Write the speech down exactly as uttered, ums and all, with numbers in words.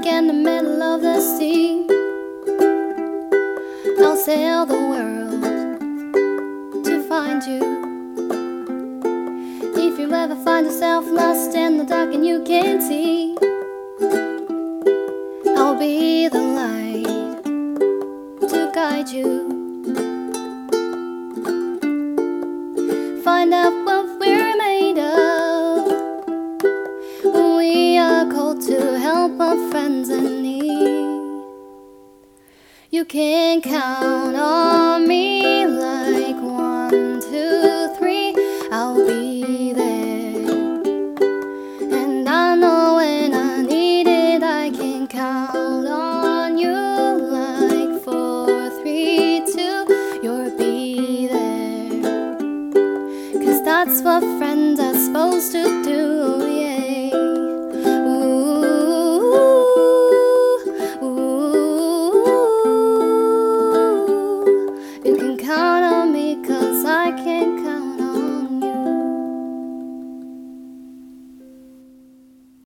in the middle of the sea. I'll sail the world to find you. If you ever find yourself lost in the dark and you can't see, I'll be the light to guide you. Find out what we're made of. We are called to help our friends in need. You can count on me like one, two, three. I'll be there, and I know when I need it, I can count on you like four, three, two. You'll be there, 'cause that's what friends are supposed to do.